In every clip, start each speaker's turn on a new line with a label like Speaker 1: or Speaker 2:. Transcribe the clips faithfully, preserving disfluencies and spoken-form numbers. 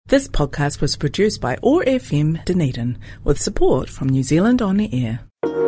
Speaker 1: This podcast was produced by O A R F M Dunedin with support from New Zealand On Air.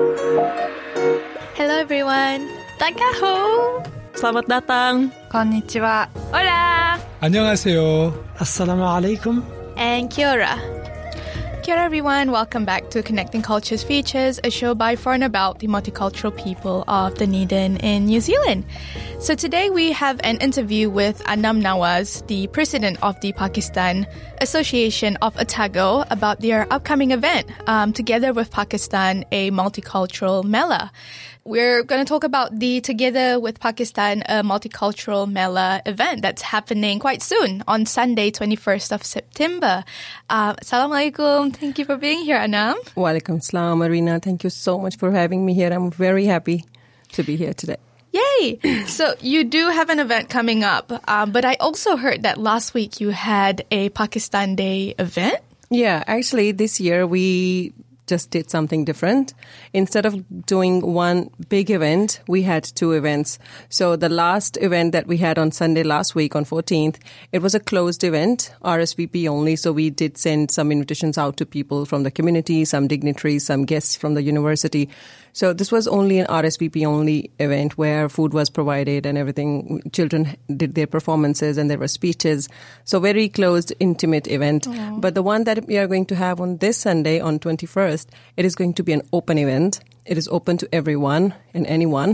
Speaker 2: Hello everyone. Takaho.
Speaker 3: Selamat datang.
Speaker 2: Konnichiwa. Hola.
Speaker 4: 안녕하세요.
Speaker 5: Assalamu alaikum.
Speaker 2: And kia ora. Kia ora everyone. Welcome back to Connecting Cultures Features, a show by for and about the multicultural people of Dunedin in New Zealand. So today we have an interview with Anam Nawaz, the president of the Pakistan Association of Otago, about their upcoming event, um, together with Pakistan, a multicultural Mela. We're going to talk about the Together with Pakistan, a multicultural Mela event that's happening quite soon on Sunday, twenty-first of September. Uh, Assalamu alaikum. Thank you for being here, Anam.
Speaker 3: Walaikum salam, Arina. Thank you so much for having me here. I'm very happy to be here today.
Speaker 2: Yay! So you do have an event coming up, um, but I also heard that last week you had a Pakistan Day event.
Speaker 3: Yeah, actually this year we just did something different. Instead of doing one big event, we had two events. So the last event that we had on Sunday last week on fourteenth, it was a closed event, R S V P only. So we did send some invitations out to people from the community, some dignitaries, some guests from the university. So this was only an R S V P only event where food was provided and everything. Children did their performances and there were speeches. So very closed, intimate event. Aww. But the one that we are going to have on this Sunday on twenty-first, it is going to be an open event. It is open to everyone and anyone.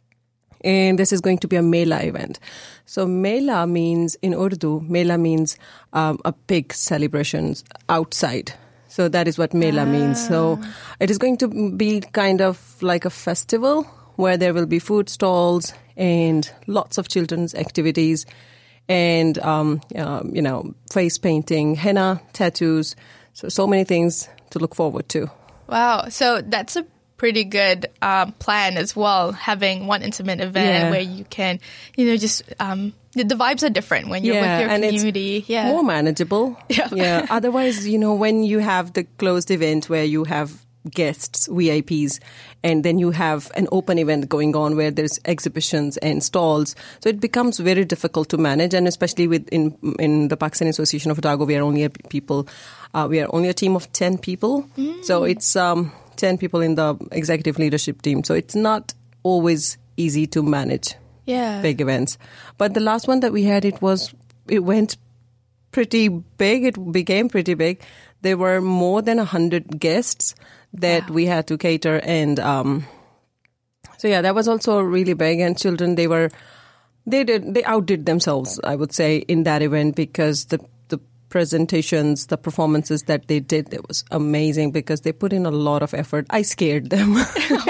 Speaker 3: And this is going to be a Mela event. So Mela means, in Urdu, Mela means um, a big celebrations outside. So that is what Mela ah. means. So it is going to be kind of like a festival where there will be food stalls and lots of children's activities and, um, um, you know, face painting, henna, tattoos. So, so many things to look forward to.
Speaker 2: Wow. So that's a pretty good um, plan as well, having one intimate event yeah. where you can, you know, just... Um, The, the vibes are different when you're
Speaker 3: yeah,
Speaker 2: with your
Speaker 3: and
Speaker 2: community.
Speaker 3: It's
Speaker 2: yeah,
Speaker 3: more manageable.
Speaker 2: Yeah.
Speaker 3: yeah. Otherwise, you know, when you have the closed event where you have guests, V I Ps, and then you have an open event going on where there's exhibitions and stalls, so it becomes very difficult to manage. And especially with in in the Pakistan Association of Otago, we are only a people, uh, we are only a team of ten people. Mm. So it's um, ten people in the executive leadership team. So it's not always easy to manage.
Speaker 2: Yeah.
Speaker 3: Big events. But the last one that we had, it was, it went pretty big. It became pretty big. There were more than a hundred guests that wow. we had to cater. And, um, so yeah, that was also really big. And children, they were, they did, they outdid themselves, I would say, in that event because the, the presentations, the performances that they did, it was amazing because they put in a lot of effort. I scared them.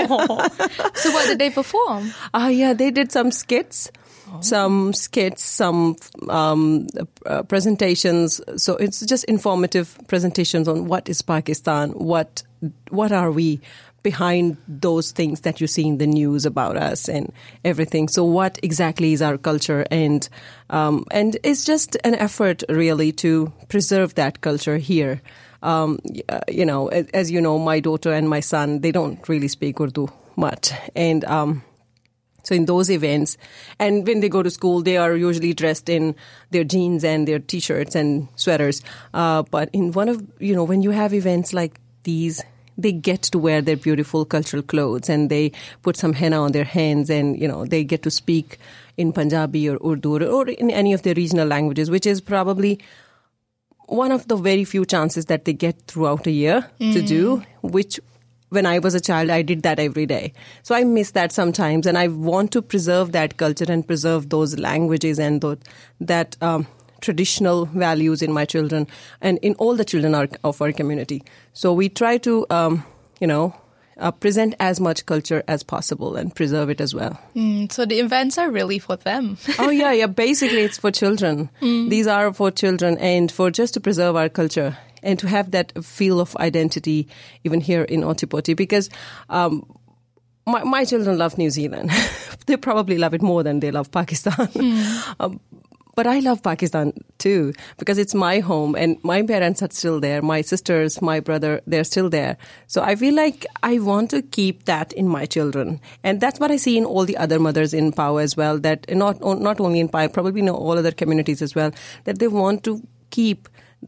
Speaker 2: So what did they perform?
Speaker 3: Ah, uh, yeah, they did some skits, oh. some skits, some um, uh, presentations. So it's just informative presentations on what is Pakistan, what what are we behind those things that you see in the news about us and everything. So what exactly is our culture? And um, and it's just an effort really to preserve that culture here. Um, you know, as, as you know, my daughter and my son, they don't really speak Urdu much. And um, so in those events, and when they go to school, they are usually dressed in their jeans and their T-shirts and sweaters. Uh, but in one of, you know, when you have events like these, they get to wear their beautiful cultural clothes and they put some henna on their hands and, you know, they get to speak in Punjabi or Urdu or in any of their regional languages, which is probably one of the very few chances that they get throughout a year mm. to do, which when I was a child, I did that every day. So I miss that sometimes, and I want to preserve that culture and preserve those languages and those, that um, traditional values in my children and in all the children are, of our community. So we try to, um, you know, uh, present as much culture as possible and preserve it as well.
Speaker 2: Mm, so the events are really for them.
Speaker 3: Oh, yeah, yeah. Basically, it's for children. Mm. These are for children and for just to preserve our culture and to have that feel of identity even here in Otipoti, because um, my, my children love New Zealand. They probably love it more than they love Pakistan. Mm. um, But I love Pakistan too, because it's my home and my parents are still there. My sisters, my brother, they're still there. So I feel like I want to keep that in my children. And that's what I see in all the other mothers in Pau as well, that not not only in Pau, probably in all other communities as well, that they want to keep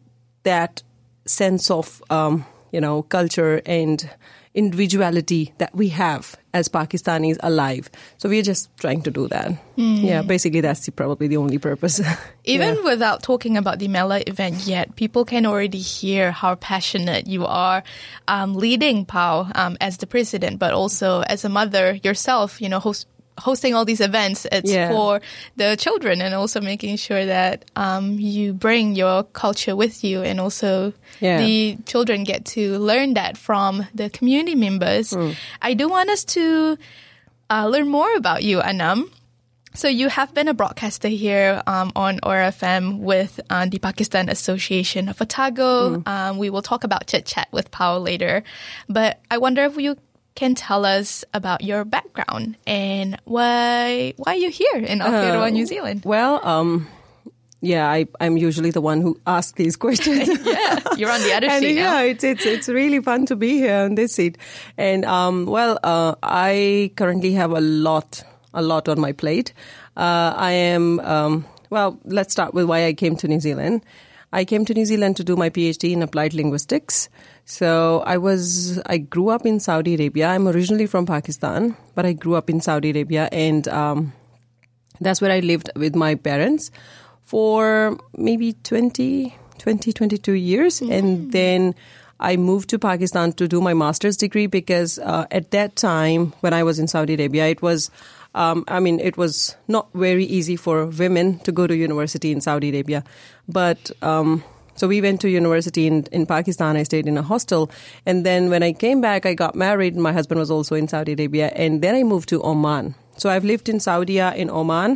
Speaker 3: that sense of, um, you know, culture and individuality that we have as Pakistanis alive. So we're just trying to do that. Mm. Yeah, basically that's the, probably the only purpose.
Speaker 2: Even
Speaker 3: yeah.
Speaker 2: without talking about the Mela event yet, people can already hear how passionate you are um, leading P A U um, as the president, but also as a mother yourself, you know, host, hosting all these events. It's
Speaker 3: yeah.
Speaker 2: for the children and also making sure that um, you bring your culture with you, and also yeah. the children get to learn that from the community members. Mm. I do want us to uh, learn more about you, Anam. So you have been a broadcaster here um, on O R F M with uh, the Pakistan Association of Otago. Mm. Um, we will talk about Chit Chat with P A U later. But I wonder if you can tell us about your background and why why you're here in Aotearoa, uh, New Zealand.
Speaker 3: Well, um, yeah, I, I'm usually the one who asks these questions.
Speaker 2: Yeah, you're on the other
Speaker 3: and
Speaker 2: seat
Speaker 3: yeah,
Speaker 2: now.
Speaker 3: it's it's it's really fun to be here on this seat. And um, well, uh, I currently have a lot a lot on my plate. Uh, I am um, well. Let's start with why I came to New Zealand. I came to New Zealand to do my PhD in applied linguistics. So I was, I grew up in Saudi Arabia. I'm originally from Pakistan, but I grew up in Saudi Arabia, and um, that's where I lived with my parents for maybe twenty, twenty, twenty-two years. Mm. And then I moved to Pakistan to do my master's degree because uh, at that time when I was in Saudi Arabia, it was, um, I mean, it was not very easy for women to go to university in Saudi Arabia. But um So we went to university in, in Pakistan. I stayed in a hostel. And then when I came back, I got married. My husband was also in Saudi Arabia. And then I moved to Oman. So I've lived in Saudi, in Oman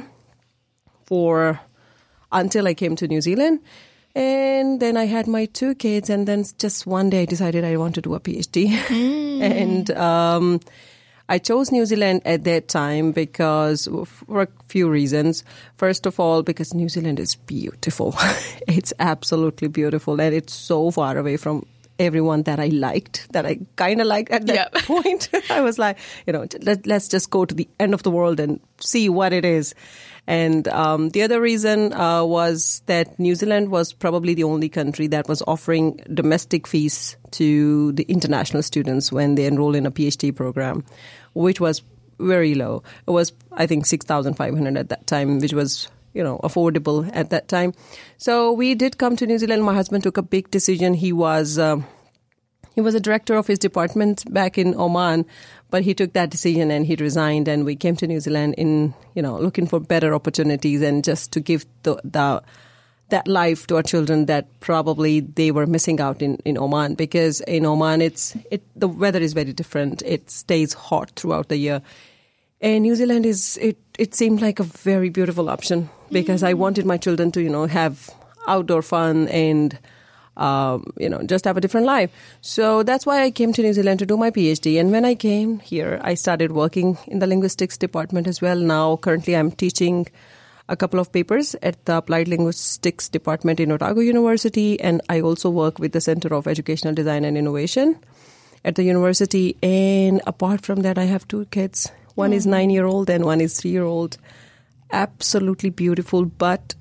Speaker 3: for until I came to New Zealand. And then I had my two kids. And then just one day I decided I want to do a PhD. Mm. and um I chose New Zealand at that time because for a few reasons. First of all, because New Zealand is beautiful. It's absolutely beautiful, and it's so far away from everyone that I liked, that I kind of liked at that yep. point. I was like, you know, let, let's just go to the end of the world and see what it is. And um, the other reason uh, was that New Zealand was probably the only country that was offering domestic fees to the international students when they enroll in a PhD program, which was very low. It was, I think, six thousand five hundred at that time, which was, you know, affordable at that time. So we did come to New Zealand. My husband took a big decision. He was uh, he was a director of his department back in Oman, but he took that decision and he resigned, and we came to New Zealand in, you know, looking for better opportunities and just to give the, the that life to our children that probably they were missing out in, in Oman, because in Oman it's it the weather is very different. It stays hot throughout the year. And New Zealand is it it seemed like a very beautiful option because mm. I wanted my children to, you know, have outdoor fun and Um, you know, just have a different life. So that's why I came to New Zealand to do my PhD. And when I came here, I started working in the linguistics department as well. Now, currently, I'm teaching a couple of papers at the Applied Linguistics Department in Otago University. And I also work with the Center of Educational Design and Innovation at the university. And apart from that, I have two kids. One mm. is nine-year-old and one is three-year-old. Absolutely beautiful, but...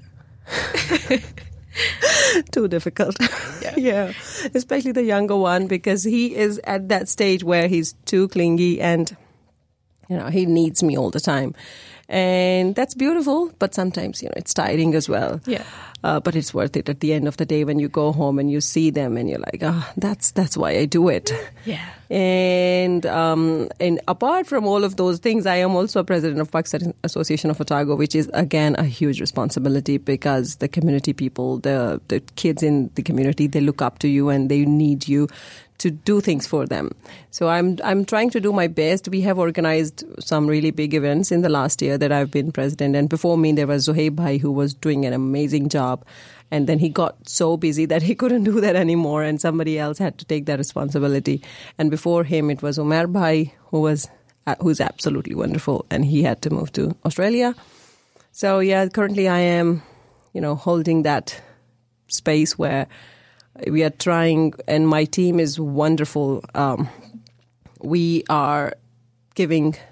Speaker 3: too difficult. Yeah. yeah. Especially the younger one, because he is at that stage where he's too clingy and, you know, he needs me all the time. And that's beautiful, but sometimes, you know, it's tiring as well.
Speaker 2: Yeah.
Speaker 3: Uh, but it's worth it at the end of the day when you go home and you see them and you're like, oh, that's that's why I do it.
Speaker 2: Yeah.
Speaker 3: And um, and apart from all of those things, I am also a president of Pakistan Association of Otago, which is, again, a huge responsibility because the community people, the, the kids in the community, they look up to you and they need you to do things for them. So I'm I'm trying to do my best. We have organized some really big events in the last year that I've been president. And before me, there was Zohaib Bhai, who was doing an amazing job. And then he got so busy that he couldn't do that anymore, and somebody else had to take that responsibility. And before him, it was Umar Bhai, who was uh, who's absolutely wonderful, and he had to move to Australia. So yeah, currently I am, you know, holding that space where we are trying, and my team is wonderful. Um, we are giving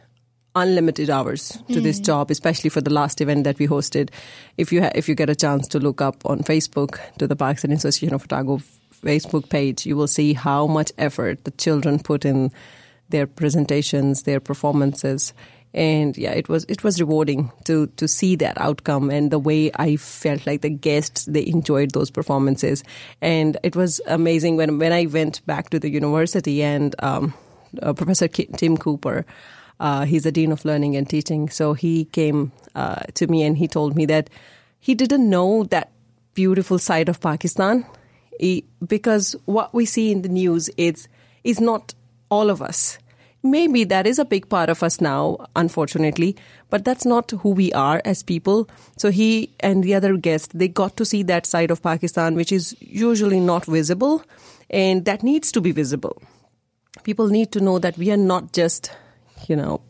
Speaker 3: unlimited hours to mm. this job, especially for the last event that we hosted. If you ha- if you get a chance to look up on Facebook to the Pakistani Association of Otago Facebook page, you will see how much effort the children put in their presentations, their performances. And yeah, it was it was rewarding to to see that outcome and the way I felt like the guests, they enjoyed those performances. And it was amazing when when I went back to the university and um, uh, Professor K- Tim Cooper, uh, he's the Dean of Learning and Teaching, so he came uh, to me and he told me that he didn't know that beautiful side of Pakistan he, because what we see in the news is is not all of us. Maybe that is a big part of us now, unfortunately, but that's not who we are as people. So he and the other guests, they got to see that side of Pakistan, which is usually not visible, and that needs to be visible. People need to know that we are not just, you know,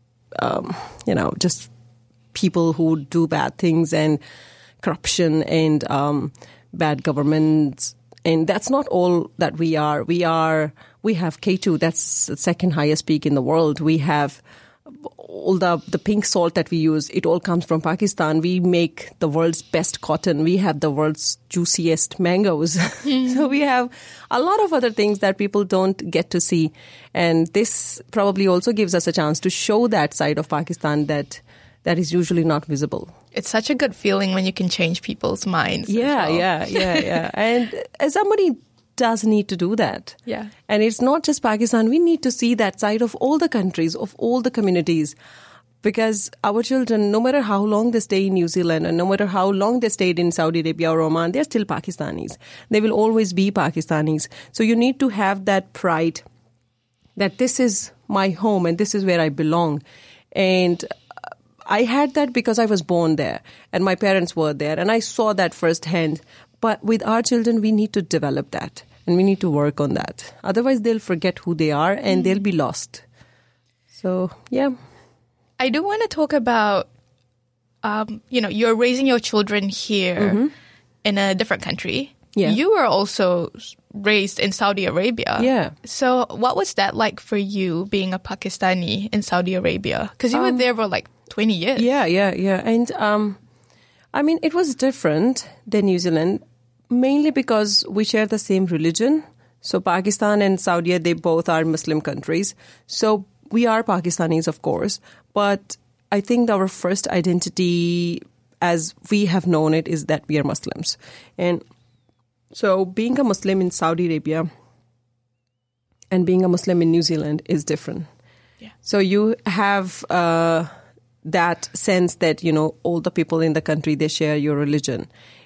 Speaker 3: um, you know, just people who do bad things and corruption and um, bad governments. And that's not all that we are. We are, we have K two, that's the second highest peak in the world. We have all the, the pink salt that we use. It all comes from Pakistan. We make the world's best cotton. We have the world's juiciest mangoes. Mm. So we have a lot of other things that people don't get to see. And this probably also gives us a chance to show that side of Pakistan that that is usually not visible.
Speaker 2: It's such a good feeling when you can change people's minds.
Speaker 3: Yeah,
Speaker 2: well.
Speaker 3: yeah, yeah, yeah. And as somebody does need to do that.
Speaker 2: Yeah.
Speaker 3: And it's not just Pakistan. We need to see that side of all the countries, of all the communities. Because our children, no matter how long they stay in New Zealand and no matter how long they stayed in Saudi Arabia or Oman, they're still Pakistanis. They will always be Pakistanis. So you need to have that pride that this is my home and this is where I belong. And I had that because I was born there and my parents were there and I saw that firsthand. But with our children, we need to develop that and we need to work on that. Otherwise, they'll forget who they are and they'll be lost. So, yeah.
Speaker 2: I do want to talk about, um, you know, you're raising your children here mm-hmm. in a different country.
Speaker 3: Yeah.
Speaker 2: You were also raised in Saudi Arabia.
Speaker 3: Yeah.
Speaker 2: So what was that like for you being a Pakistani in Saudi Arabia? Because you um, were there for like twenty years.
Speaker 3: Yeah, yeah, yeah. And um, I mean, it was different than New Zealand, mainly because we share the same religion. So Pakistan and Saudi, they both are Muslim countries. So we are Pakistanis, of course. But I think our first identity, as we have known it, is that we are Muslims. And so being a Muslim in Saudi Arabia and being a Muslim in New Zealand is different.
Speaker 2: Yeah.
Speaker 3: So you have uh, that sense that, you know, all the people in the country, they share your religion.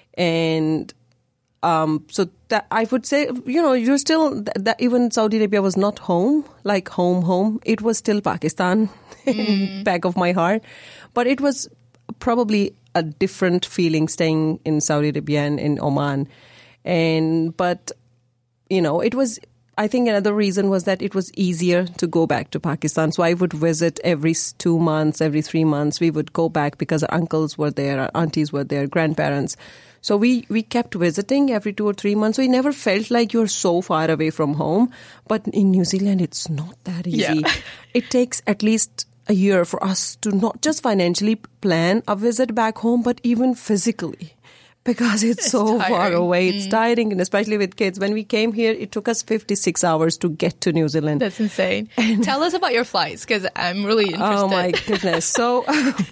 Speaker 3: And um, so that I would say, you know, you're still, that even Saudi Arabia was not home, like home, home. It was still Pakistan mm. in the back of my heart. But it was probably a different feeling staying in Saudi Arabia and in Oman. And, but, you know, it was, I think another reason was that it was easier to go back to Pakistan. So I would visit every two months, every three months. We would go back because our uncles were there, our aunties were there, grandparents. So we, we kept visiting every two or three months. So we never felt like you're so far away from home. But in New Zealand, it's not that easy.
Speaker 2: Yeah.
Speaker 3: It takes at least a year for us to not just financially plan a visit back home, but even physically. Because it's, it's so tiring. far away. It's mm. tiring, and especially with kids. When we came here, it took us fifty-six hours to get to New Zealand.
Speaker 2: That's insane. And tell us about your flights, because I'm really interested.
Speaker 3: Oh, my goodness. So,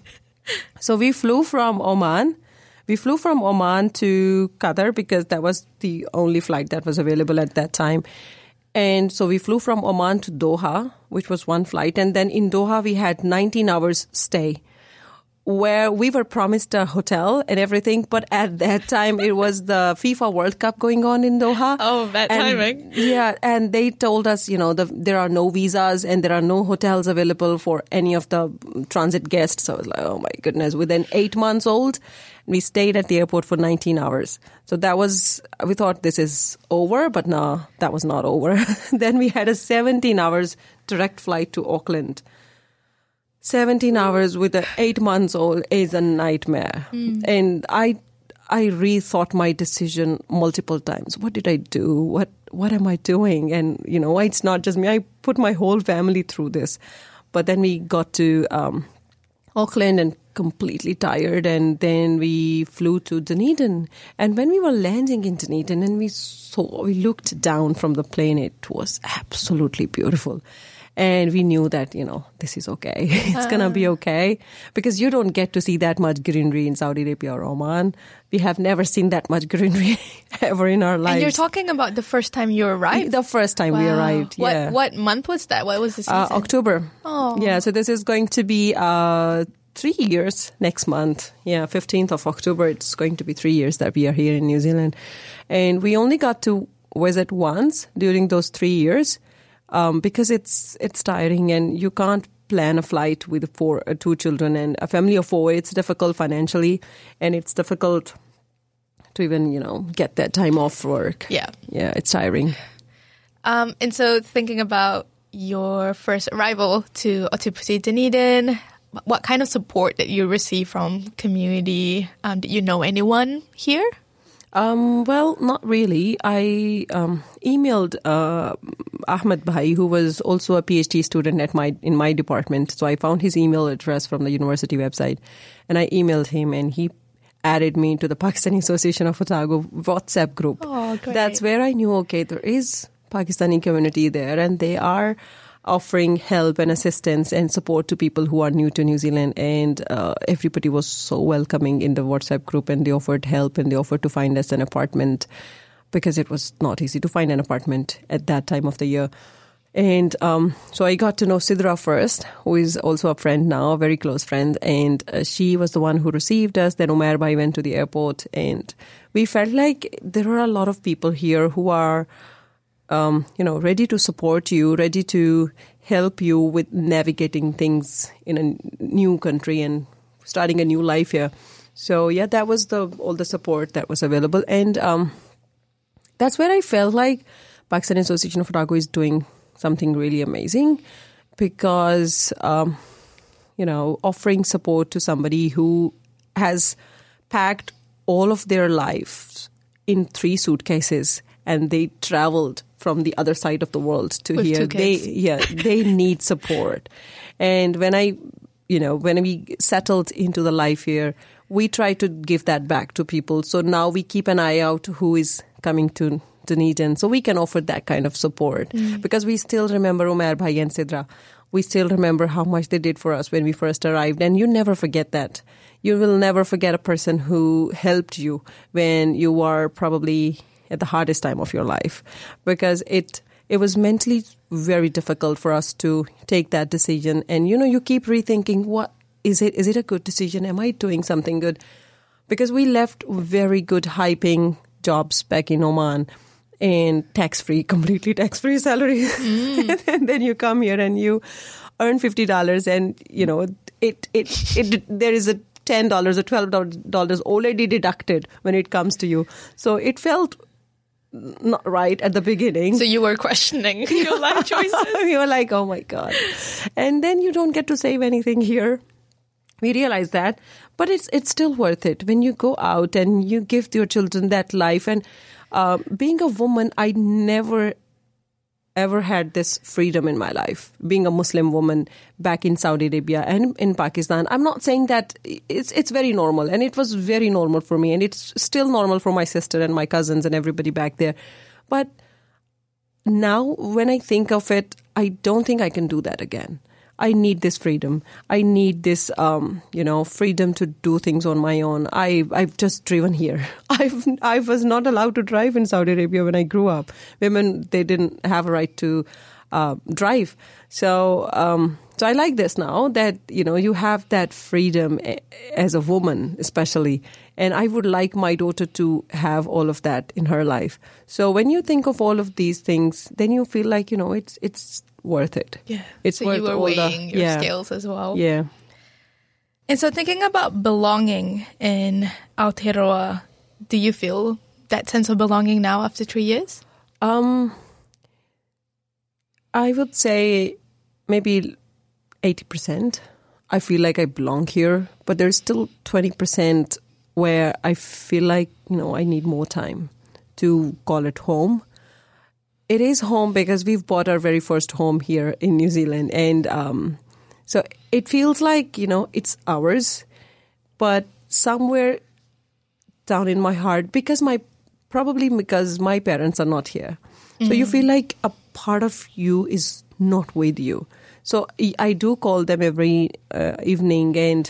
Speaker 3: so we flew from Oman. We flew from Oman to Qatar because that was the only flight that was available at that time. And so we flew from Oman to Doha, which was one flight. And then in Doha, we had nineteen hours stay, where we were promised a hotel and everything. But at that time, it was the FIFA World Cup going on in Doha.
Speaker 2: Oh, bad
Speaker 3: and,
Speaker 2: timing.
Speaker 3: Yeah. And they told us, you know, the, there are no visas and there are no hotels available for any of the transit guests. So I was like, oh, my goodness. Within eight months old, we stayed at the airport for nineteen hours. So that was, we thought this is over, but no, that was not over. Then we had a seventeen hours direct flight to Auckland. seventeen hours with an eight months old is a nightmare. Mm. And I I rethought my decision multiple times. What did I do? What what am I doing? And, you know, it's not just me. I put my whole family through this. But then we got to um, Auckland and completely tired, and then we flew to Dunedin. And when we were landing in Dunedin and we saw, we looked down from the plane, it was absolutely beautiful. And we knew that, you know, this is okay. It's going to be okay. Because you don't get to see that much greenery in Saudi Arabia or Oman. We have never seen that much greenery ever in our lives.
Speaker 2: And you're talking about the first time you arrived?
Speaker 3: The first time wow. we arrived, yeah.
Speaker 2: What, what month was that? What was the season?
Speaker 3: Uh, October.
Speaker 2: Oh.
Speaker 3: Yeah, so this is going to be uh, three years next month. Yeah, fifteenth of October, it's going to be three years that we are here in New Zealand. And we only got to visit once during those three years. Um, because it's it's tiring and you can't plan a flight with four, uh, two children and a family of four. It's difficult financially and it's difficult to even, you know, get that time off work.
Speaker 2: Yeah.
Speaker 3: Yeah, it's tiring.
Speaker 2: Um, and so thinking about your first arrival to Ōtepoti Dunedin, what kind of support did you receive from community? Um, did you know anyone here?
Speaker 3: Um, well, not really. I um, emailed uh, Ahmed Bhai, who was also a PhD student at my in my department. So I found his email address from the university website, and I emailed him, and he added me to the Pakistani Association of Otago WhatsApp group.
Speaker 2: Oh, great.
Speaker 3: That's where I knew, okay, there is Pakistani community there, and they are offering help and assistance and support to people who are new to New Zealand. And uh, everybody was so welcoming in the WhatsApp group, and they offered help and they offered to find us an apartment because it was not easy to find an apartment at that time of the year. And um, so I got to know Sidra first, who is also a friend now, a very close friend. And uh, she was the one who received us. Then Umair Bhai went to the airport, and we felt like there are a lot of people here who are Um, you know, ready to support you, ready to help you with navigating things in a new country and starting a new life here. So, yeah, that was the all the support that was available. And um, that's where I felt like Pakistani Association of Otago is doing something really amazing because, um, you know, offering support to somebody who has packed all of their lives in three suitcases and they traveled from the other side of the world to
Speaker 2: With
Speaker 3: here.
Speaker 2: Two kids.
Speaker 3: They, yeah, they need support. And when I, you know, when we settled into the life here, we try to give that back to people. So now we keep an eye out who is coming to Dunedin, so we can offer that kind of support. Mm. Because we still remember Umair Bhai and Sidra. We still remember how much they did for us when we first arrived. And you never forget that. You will never forget a person who helped you when you were probably at the hardest time of your life, because it it was mentally very difficult for us to take that decision. And, you know, you keep rethinking, what is it? Is it a good decision? Am I doing something good? Because we left very good high-paying jobs back in Oman and tax-free, completely tax-free salaries. Mm. And then you come here and you earn fifty dollars and, you know, it it it there is a ten dollars or twelve dollars already deducted when it comes to you. So it felt not right at the beginning.
Speaker 2: So you were questioning your life choices.
Speaker 3: You were like, oh my God. And then you don't get to save anything here. We realize that. But it's it's still worth it when you go out and you give your children that life. And uh, being a woman, I never ever had this freedom in my life. Being a Muslim woman back in Saudi Arabia and in Pakistan, I'm not saying that it's it's very normal, and it was very normal for me, and it's still normal for my sister and my cousins and everybody back there. But now when I think of it, I don't think I can do that again. I need this freedom. I need this, um, you know, freedom to do things on my own. I, I've just driven here. I've, I was not allowed to drive in Saudi Arabia when I grew up. Women, they didn't have a right to uh, drive. So, um, so I like this now that, you know, you have that freedom as a woman, especially. And I would like my daughter to have all of that in her life. So when you think of all of these things, then you feel like, you know, it's it's worth it.
Speaker 2: Yeah.
Speaker 3: It's
Speaker 2: so
Speaker 3: worth
Speaker 2: you were
Speaker 3: all
Speaker 2: weighing
Speaker 3: the,
Speaker 2: your
Speaker 3: yeah.
Speaker 2: skills as well.
Speaker 3: Yeah.
Speaker 2: And so thinking about belonging in Aotearoa, do you feel that sense of belonging now after three years?
Speaker 3: Um, I would say maybe eighty percent. I feel like I belong here, but there's still twenty percent where I feel like, you know, I need more time to call it home. It is home because we've bought our very first home here in New Zealand, and um, So it feels like, you know, it's ours, but somewhere down in my heart, because my, probably because my parents are not here. Mm-hmm. So you feel like a part of you is not with you. So I do call them every uh, evening and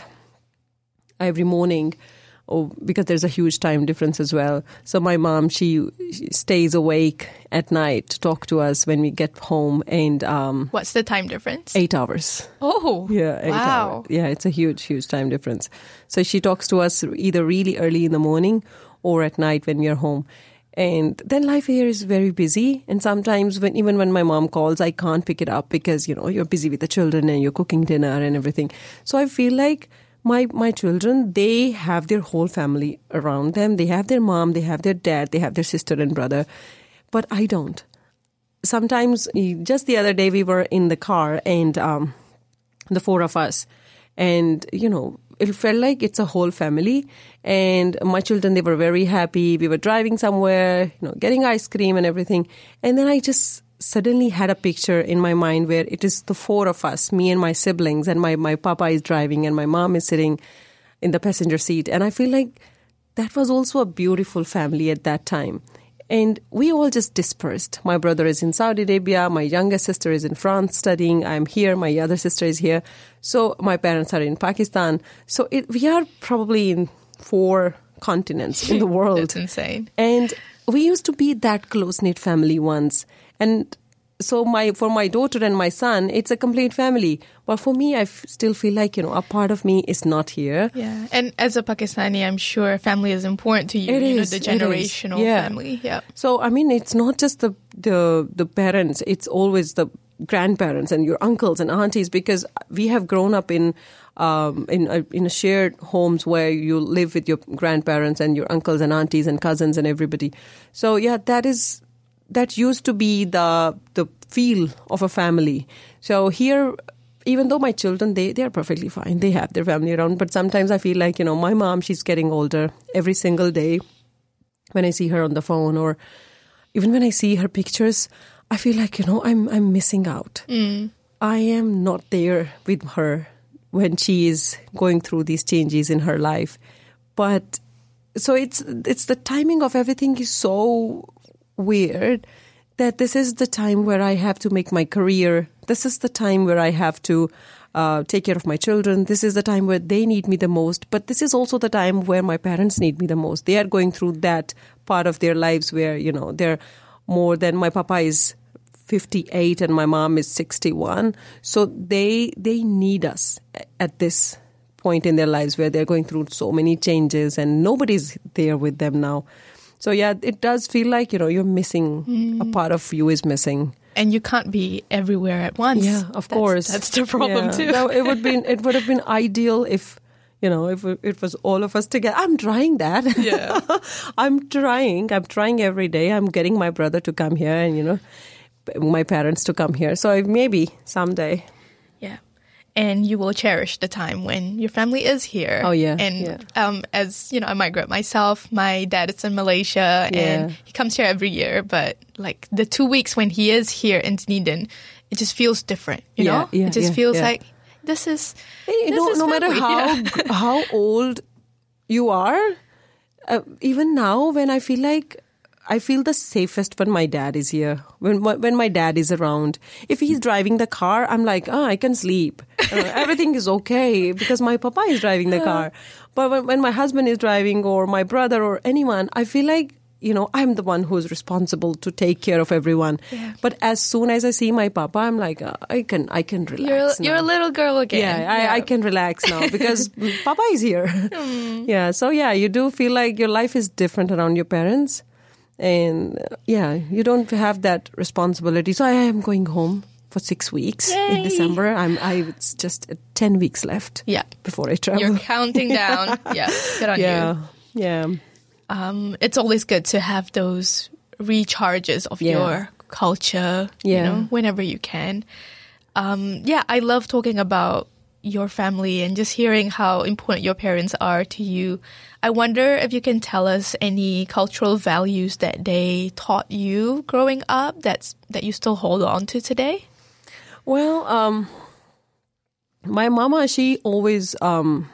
Speaker 3: every morning, oh, because there's a huge time difference as well. So my mom, she, she stays awake at night to talk to us when we get home. And um,
Speaker 2: what's the time difference?
Speaker 3: Eight hours.
Speaker 2: Oh,
Speaker 3: yeah, eight
Speaker 2: wow.
Speaker 3: hours. Yeah, it's a huge, huge time difference. So she talks to us either really early in the morning or at night when we are home. And then life here is very busy. And sometimes when even when my mom calls, I can't pick it up because, you know, you're busy with the children and you're cooking dinner and everything. So I feel like my my children, they have their whole family around them. They have their mom, they have their dad, they have their sister and brother. But I don't. Sometimes, just the other day, we were in the car and um, the four of us. And, you know, it felt like it's a whole family. And my children, they were very happy. We were driving somewhere, you know, getting ice cream and everything. And then I just suddenly had a picture in my mind where it is the four of us, me and my siblings, and my, my papa is driving and my mom is sitting in the passenger seat. And I feel like that was also a beautiful family at that time. And we all just dispersed. My brother is in Saudi Arabia. My youngest sister is in France studying. I'm here. My other sister is here. So my parents are in Pakistan. So it, we are probably in four continents in the world.
Speaker 2: That's insane.
Speaker 3: And we used to be that close-knit family once. And so my for my daughter and my son, it's a complete family. But for me, I f- still feel like, you know, a part of me is not here.
Speaker 2: Yeah. And as a Pakistani, I'm sure family is important to you.
Speaker 3: It
Speaker 2: you
Speaker 3: is,
Speaker 2: know, the generational
Speaker 3: yeah.
Speaker 2: family. Yeah.
Speaker 3: So, I mean, it's not just the, the, the parents. It's always the grandparents and your uncles and aunties, because we have grown up in um, in a, in a shared homes where you live with your grandparents and your uncles and aunties and cousins and everybody. So, yeah, that is... That used to be the the feel of a family. So here, even though my children, they, they are perfectly fine. They have their family around. But sometimes I feel like, you know, my mom, she's getting older every single day when I see her on the phone, or even when I see her pictures, I feel like, you know, I'm I'm missing out. Mm. I am not there with her when she is going through these changes in her life. But so it's it's the timing of everything is so weird that this is the time where I have to make my career. This is the time where I have to uh, take care of my children. This is the time where they need me the most. But this is also the time where my parents need me the most. They are going through that part of their lives where, you know, they're more than my papa is fifty-eight and my mom is sixty-one. So they they need us at this point in their lives where they're going through so many changes and nobody's there with them now. So, yeah, it does feel like, you know, you're missing, mm. a part of you is missing.
Speaker 2: And you can't be everywhere at once.
Speaker 3: Yeah, of
Speaker 2: that's,
Speaker 3: course.
Speaker 2: That's the problem,
Speaker 3: yeah.
Speaker 2: too.
Speaker 3: No, it would be, it would have been ideal if, you know, if it was all of us together. I'm trying that.
Speaker 2: Yeah.
Speaker 3: I'm trying. I'm trying every day. I'm getting my brother to come here and, you know, my parents to come here. So maybe someday.
Speaker 2: Yeah. And you will cherish the time when your family is here.
Speaker 3: Oh, yeah.
Speaker 2: And
Speaker 3: yeah.
Speaker 2: Um, as, you know, I migrate myself. My dad is in Malaysia,
Speaker 3: yeah.
Speaker 2: and he comes here every year. But, like, the two weeks when he is here in Dunedin, it just feels different, you
Speaker 3: yeah,
Speaker 2: know?
Speaker 3: Yeah,
Speaker 2: it just
Speaker 3: yeah,
Speaker 2: feels
Speaker 3: yeah.
Speaker 2: like, this is
Speaker 3: hey,
Speaker 2: this
Speaker 3: no,
Speaker 2: is
Speaker 3: no matter how
Speaker 2: yeah.
Speaker 3: how old you are, uh, even now when I feel like, I feel the safest when my dad is here, when when my dad is around. If he's driving the car, I'm like, oh, I can sleep. Uh, everything is okay because my papa is driving the car. But when, when my husband is driving or my brother or anyone, I feel like, you know, I'm the one who's responsible to take care of everyone.
Speaker 2: Yeah.
Speaker 3: But as soon as I see my papa, I'm like, uh, I can I can relax
Speaker 2: You're,
Speaker 3: now.
Speaker 2: you're a little girl again.
Speaker 3: Yeah, I,
Speaker 2: yeah.
Speaker 3: I can relax now because papa is here. Mm. Yeah, so yeah, you do feel like your life is different around your parents. And uh, yeah, you don't have that responsibility. So I am going home for six weeks
Speaker 2: Yay.
Speaker 3: in December. I'm I it's just uh, ten weeks left.
Speaker 2: Yeah,
Speaker 3: before I travel.
Speaker 2: You're counting down. Yeah, good on
Speaker 3: yeah.
Speaker 2: you.
Speaker 3: Yeah,
Speaker 2: um, it's always good to have those recharges of
Speaker 3: yeah.
Speaker 2: your culture.
Speaker 3: Yeah.
Speaker 2: You know, whenever you can. Um, yeah, I love talking about your family and just hearing how important your parents are to you. I wonder if you can tell us any cultural values that they taught you growing up that's that you still hold on to today?
Speaker 3: Well, um, my mama, she always um,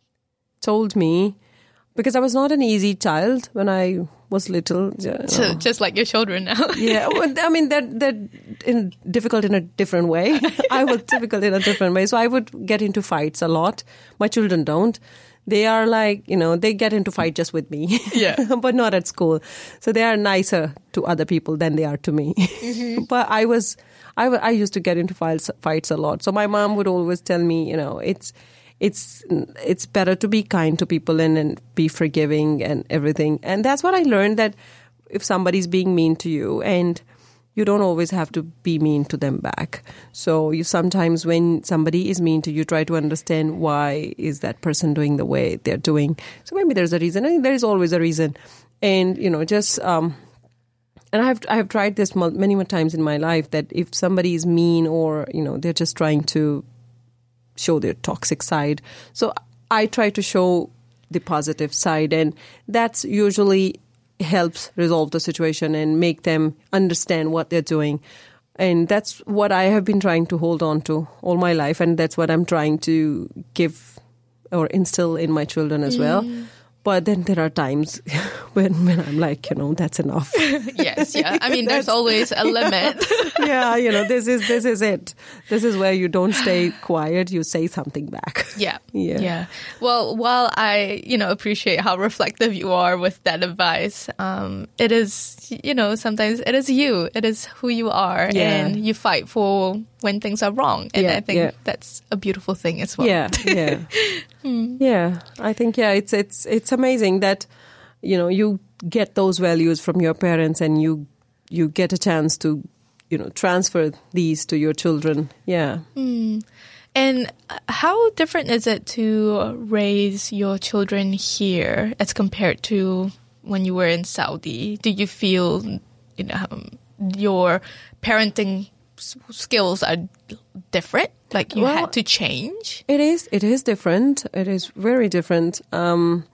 Speaker 3: told me, because I was not an easy child when I was little. You know.
Speaker 2: So just like your children now.
Speaker 3: Yeah, well, I mean, they're, they're in, difficult in a different way. I was difficult in a different way. So I would get into fights a lot. My children don't. They are like, you know, they get into fight just with me.
Speaker 2: Yeah.
Speaker 3: But not at school. So they are nicer to other people than they are to me. Mm-hmm. But I was, I, I used to get into fights, fights a lot. So my mom would always tell me, you know, it's, It's it's better to be kind to people and, and be forgiving and everything. And that's what I learned, that if somebody's being mean to you, and you don't always have to be mean to them back. So you sometimes, when somebody is mean to you, try to understand why is that person doing the way they're doing. So maybe there's a reason. I think there is always a reason. And, you know, just... Um, And I have I have tried this many more times in my life, that if somebody is mean, or, you know, they're just trying to show their toxic side. So I try to show the positive side, and that's usually helps resolve the situation and make them understand what they're doing. And that's what I have been trying to hold on to all my life, and that's what I'm trying to give or instill in my children as mm. well. But then there are times when, when I'm like, you know, that's enough.
Speaker 2: Yes, yeah. I mean, there's always a limit.
Speaker 3: Yeah, you know, this is this is it. This is where you don't stay quiet, you say something back.
Speaker 2: Yeah,
Speaker 3: yeah.
Speaker 2: Yeah. Well, while I, you know, appreciate how reflective you are with that advice, um, it is, you know, sometimes it is you. It is who you are.
Speaker 3: Yeah.
Speaker 2: And you fight for when things are wrong. And
Speaker 3: yeah,
Speaker 2: I think
Speaker 3: yeah.
Speaker 2: that's a beautiful thing as well.
Speaker 3: Yeah, yeah. mm. Yeah, I think, yeah, it's it's it's amazing that, you know, you get those values from your parents, and you you get a chance to, you know, transfer these to your children. Yeah.
Speaker 2: Mm. And how different is it to raise your children here as compared to when you were in Saudi? Do you feel, you know, um, your parenting skills are different? Like you
Speaker 3: well,
Speaker 2: had to change?
Speaker 3: It is. It is different. It is very different. Um,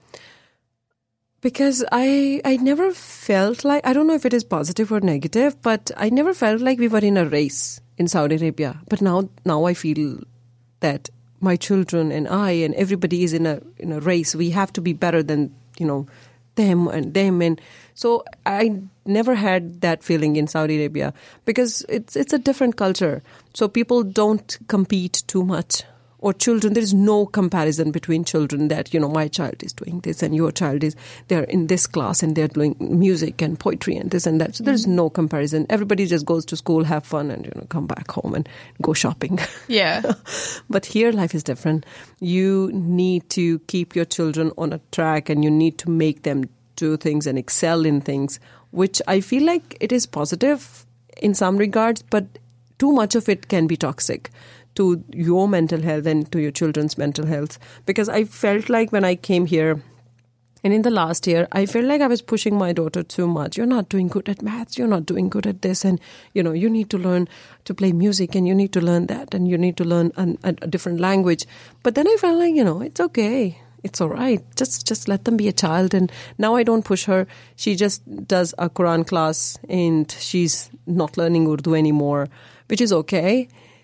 Speaker 3: because I I never felt like, I don't know if it is positive or negative, but I never felt like we were in a race in Saudi Arabia. But now now I feel that my children and I and everybody is in a in a race. We have to be better than, you know, them and them. And so I never had that feeling in Saudi Arabia, because it's it's a different culture. So people don't compete too much. Or children, there is no comparison between children that, you know, my child is doing this and your child is, they're in this class and they're doing music and poetry and this and that. So there's no comparison. Everybody just goes to school, have fun, and, you know, come back home and go shopping.
Speaker 2: Yeah.
Speaker 3: But here life is different. You need to keep your children on a track, and you need to make them do things and excel in things, which I feel like it is positive in some regards, but too much of it can be toxic to your mental health and to your children's mental health. Because I felt like when I came here, and in the last year, I felt like I was pushing my daughter too much. You're not doing good at maths. You're not doing good at this. And, you know, you need to learn to play music, and you need to learn that, and you need to learn an, a, a different language. But then I felt like, you know, it's okay. It's all right. Just just let them be a child. And now I don't push her. She just does a Quran class, and she's not learning Urdu anymore, which is okay.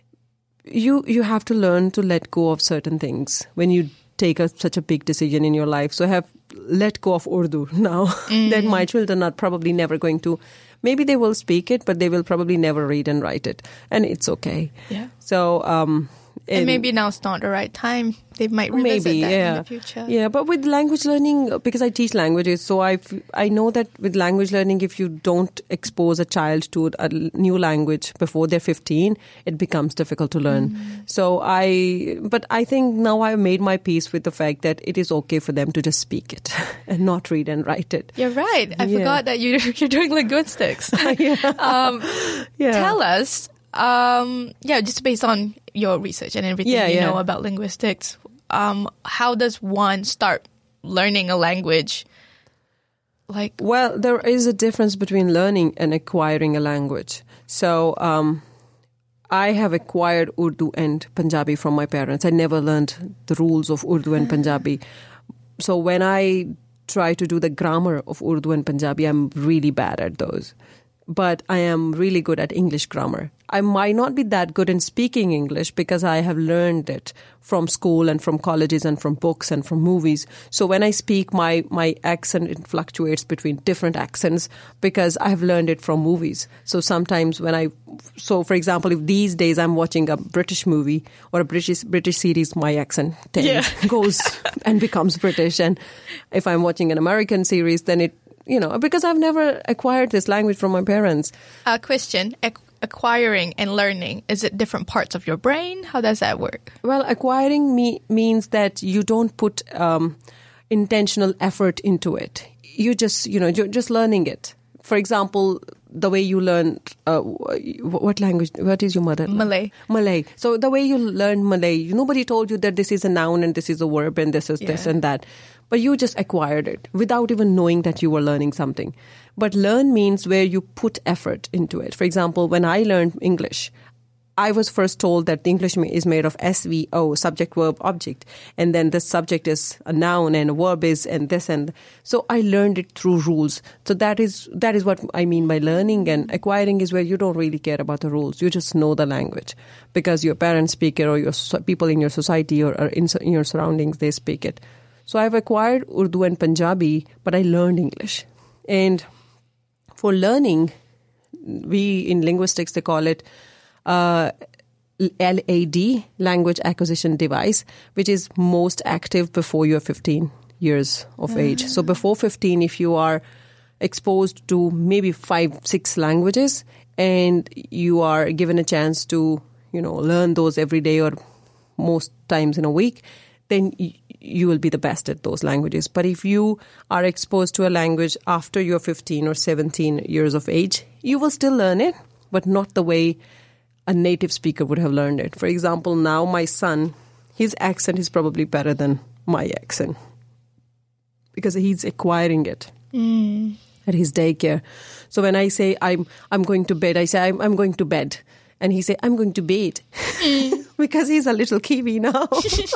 Speaker 3: You you have to learn to let go of certain things when you take a, such a big decision in your life. So I have let go of Urdu now mm. that my children are probably never going to. Maybe they will speak it, but they will probably never read and write it. And it's okay.
Speaker 2: Yeah.
Speaker 3: So... um
Speaker 2: And, and maybe now's not the right time. They might revisit
Speaker 3: maybe,
Speaker 2: that
Speaker 3: yeah.
Speaker 2: in the future.
Speaker 3: Yeah, but with language learning, because I teach languages, so I I know that with language learning, if you don't expose a child to a new language before they're fifteen, it becomes difficult to learn. Mm. So I, but I think now I've made my peace with the fact that it is okay for them to just speak it and not read and write it.
Speaker 2: You're right. I yeah. forgot that you, you're doing linguistics.
Speaker 3: yeah.
Speaker 2: Um,
Speaker 3: yeah.
Speaker 2: Tell us, um, yeah, just based on your research and everything
Speaker 3: yeah,
Speaker 2: you
Speaker 3: yeah.
Speaker 2: know about linguistics, um, how does one start learning a language? Like,
Speaker 3: well, there is a difference between learning and acquiring a language. So um, I have acquired Urdu and Punjabi from my parents. I never learned the rules of Urdu and Punjabi. So when I try to do the grammar of Urdu and Punjabi, I'm really bad at those. But I am really good at English grammar. I might not be that good in speaking English because I have learned it from school and from colleges and from books and from movies. So when I speak, my, my accent, it fluctuates between different accents because I have learned it from movies. So sometimes when I, so for example, if these days I'm watching a British movie or a British British series, my accent tends,
Speaker 2: Yeah.
Speaker 3: goes and becomes British. And if I'm watching an American series, then it, you know, because I've never acquired this language from my parents.
Speaker 2: Uh, question, ac- acquiring and learning, is it different parts of your brain? How does that work?
Speaker 3: Well, acquiring me means that you don't put um, intentional effort into it. You just, you know, you're just learning it. For example, the way you learn, uh, what language, what is your mother?
Speaker 2: Malay.
Speaker 3: Malay. So the way you learn Malay, nobody told you that this is a noun and this is a verb and this is
Speaker 2: Yeah.
Speaker 3: this and that. But you just acquired it without even knowing that you were learning something. But learn means where you put effort into it. For example, when I learned English, I was first told that the English is made of S V O, subject, verb, object. And then the subject is a noun and a verb is and this and so I learned it through rules. So that is that is what I mean by learning, and acquiring is where you don't really care about the rules. You just know the language because your parents speak it or your so- people in your society or, or in, in your surroundings, they speak it. So I've acquired Urdu and Punjabi, but I learned English. And for learning, we in linguistics, they call it uh, L A D, language acquisition device, which is most active before you're fifteen years of mm. age. So before fifteen, if you are exposed to maybe five, six languages and you are given a chance to, you know, learn those every day or most times in a week, then you will be the best at those languages. But if you are exposed to a language after you're fifteen or seventeen years of age, you will still learn it, but not the way a native speaker would have learned it. For example, now my son, his accent is probably better than my accent because he's acquiring it
Speaker 2: Mm.
Speaker 3: at his daycare. So when I say I'm I'm going to bed, I say I'm, I'm going to bed. And he say, I'm going to bed. Mm. Because he's a little Kiwi now.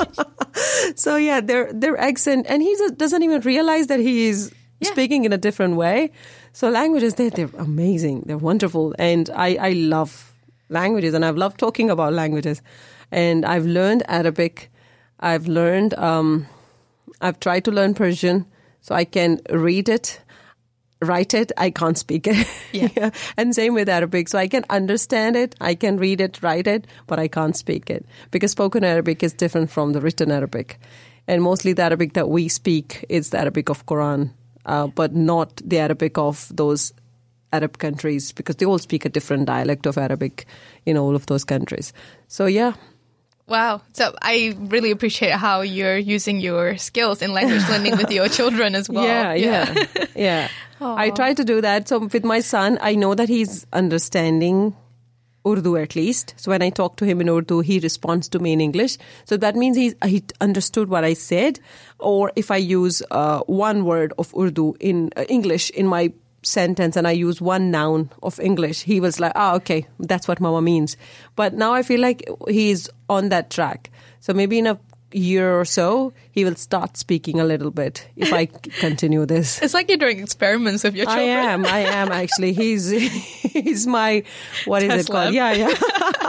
Speaker 3: So yeah, their their accent, and he doesn't even realize that he is yeah. speaking in a different way. So languages, they're, they're amazing. They're wonderful. And I, I love languages, and I've loved talking about languages. And I've learned Arabic. I've learned, um, I've tried to learn Persian so I can read it. Write it, I can't speak it.
Speaker 2: Yeah.
Speaker 3: yeah. And same with Arabic. So I can understand it, I can read it, write it, but I can't speak it. Because spoken Arabic is different from the written Arabic. And mostly the Arabic that we speak is the Arabic of Quran, uh, but not the Arabic of those Arab countries, because they all speak a different dialect of Arabic in all of those countries. So yeah.
Speaker 2: Wow. So I really appreciate how you're using your skills in language learning with your children as well.
Speaker 3: Yeah, yeah, yeah. yeah. I try to do that. So with my son, I know that he's understanding Urdu at least. So when I talk to him in Urdu, he responds to me in English. So that means he's, he understood what I said. Or if I use uh, one word of Urdu in uh, English in my sentence and I use one noun of English, he was like, oh, okay, that's what mama means. But now I feel like he's on that track. So maybe in a year or so, he will start speaking a little bit if I continue this.
Speaker 2: It's like you're doing experiments with your children.
Speaker 3: I am, I am actually. He's he's my, what is
Speaker 2: Test
Speaker 3: it called?
Speaker 2: lab.
Speaker 3: Yeah, yeah.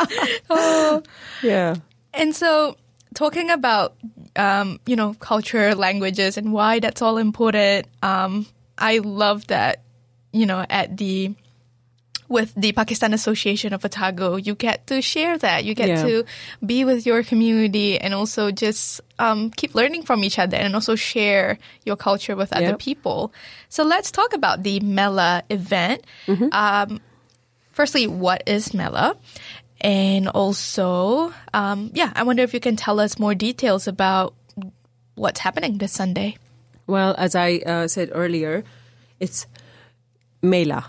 Speaker 2: Oh.
Speaker 3: Yeah.
Speaker 2: And so talking about, um, you know, culture, languages, and why that's all important, um, I love that, you know, at the with the Pakistan Association of Otago, you get to share that. You get
Speaker 3: Yeah.
Speaker 2: to be with your community and also just um, keep learning from each other and also share your culture with other
Speaker 3: Yep.
Speaker 2: people. So let's talk about the Mela event.
Speaker 3: Mm-hmm.
Speaker 2: Um, firstly, what is Mela? And also, um, yeah, I wonder if you can tell us more details about what's happening this Sunday.
Speaker 3: Well, as I uh, said earlier, it's Mela.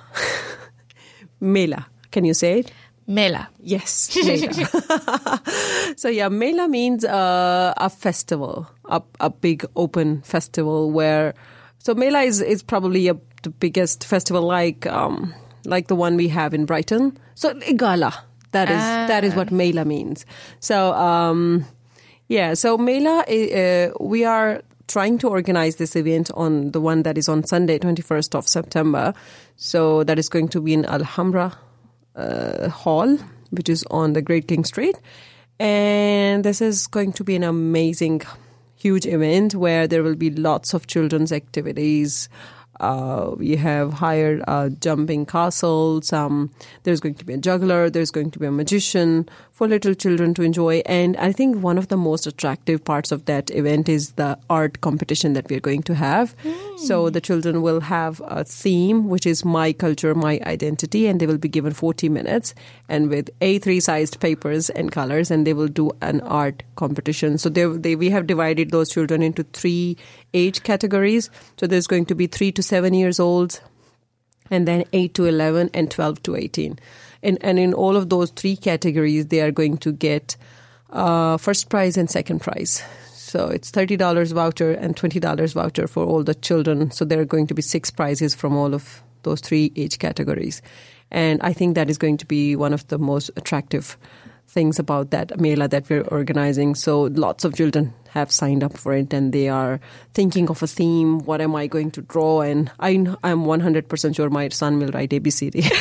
Speaker 3: Mela. Can you say it?
Speaker 2: Mela.
Speaker 3: Yes, Mela. So yeah, Mela means uh, a festival, a, a big open festival where. So Mela is is probably a, the biggest festival like um, like the one we have in Brighton. So Igala, that is
Speaker 2: Ah.
Speaker 3: that is what Mela means. So um, yeah, so Mela uh, we are trying to organize this event on the one that is on Sunday, twenty-first of September. So that is going to be in Alhambra uh, Hall, which is on the Great King Street. And this is going to be an amazing, huge event where there will be lots of children's activities. Uh, we have hired a jumping castles. Um, there's going to be a juggler. There's going to be a magician for little children to enjoy. And I think one of the most attractive parts of that event is the art competition that we're going to have. Mm. So the children will have a theme, which is my culture, my identity, and they will be given forty minutes and with A three sized papers and colors, and they will do an art competition. So they, they, we have divided those children into three age categories. So there's going to be three to seven years old, and then eight to eleven, and twelve to eighteen. And, and in all of those three categories, they are going to get uh, first prize and second prize. So it's thirty dollars voucher and twenty dollars voucher for all the children. So there are going to be six prizes from all of those three age categories. And I think that is going to be one of the most attractive things about that Mela that we're organizing. So lots of children have signed up for it, and they are thinking of a theme. What am I going to draw? And I, I'm one hundred percent sure my son will write A B C D.